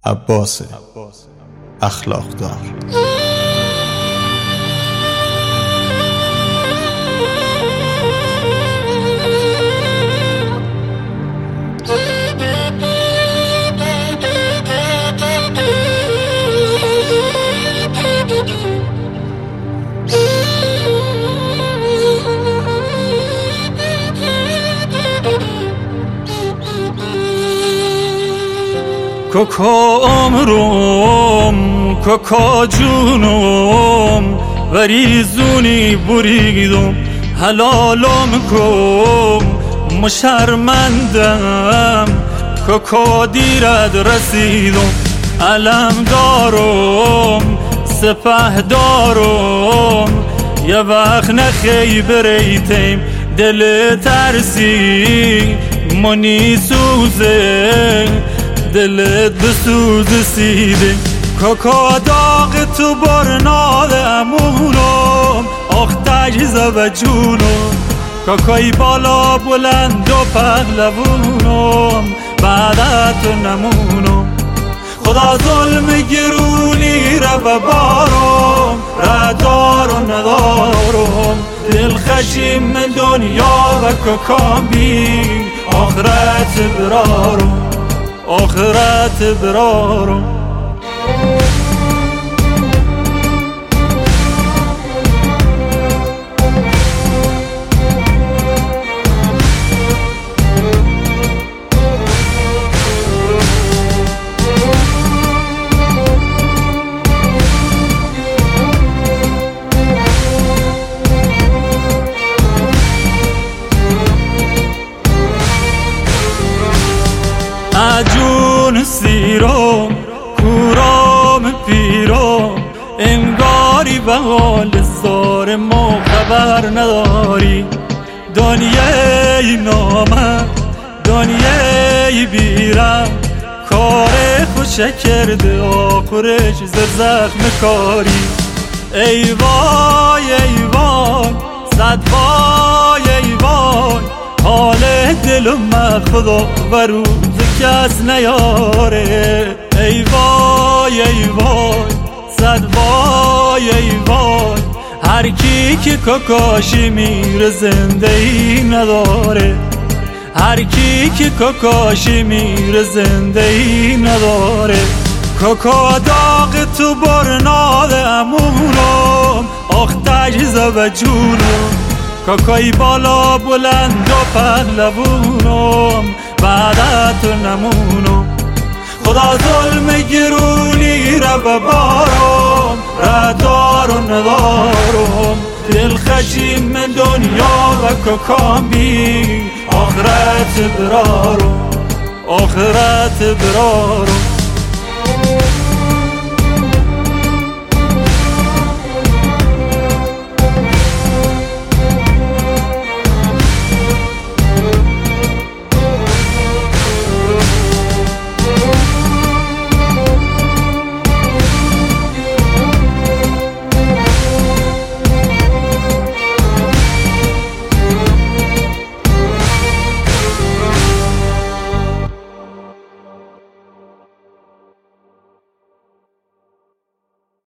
عباس اخلاق دار. کوکا عمرم کوکا جونم وریزونی بریدم حلالم کن مشرمندم کوکا دیرت رسیدم علم دارم سپه دارم یه وقت نخی بریتیم دل ترسی منی سوزه دلت بسوز سیده کوکا داغ تو برنال امونم آخ تجزه و جونم کوکای بالا بلند و پهلوونم بعدت نمونم خدا ظلم گرونی رو بارم ردار و ندارم دل خشیم دنیا و کوکام بی آخرت برارم آخرت برارم عجون سیرم کورام پیرم انگاری به حال زار ما خبر نداری دنیای نامم دنیای بیرم کار خوشه کرده آخرش زخم کاری ای وای ای وای صد وای ای وای حال دلم خدا و روز کس نیاره ای وای ای وای صد وای ای وای هر کی که کوکاشی میره زنده ای نداره هر کی که کوکاشی میره زنده ای نداره کوکا داغ تو برنال امونم آخ تجزه و جونم کوکای بالا بلند و پهلوونم بعدت نمونم خدا ظلم گرونی رو بارم ردار و ندارم دل خشیم دنیا و کوکام بی آخرت برارم آخرت برارم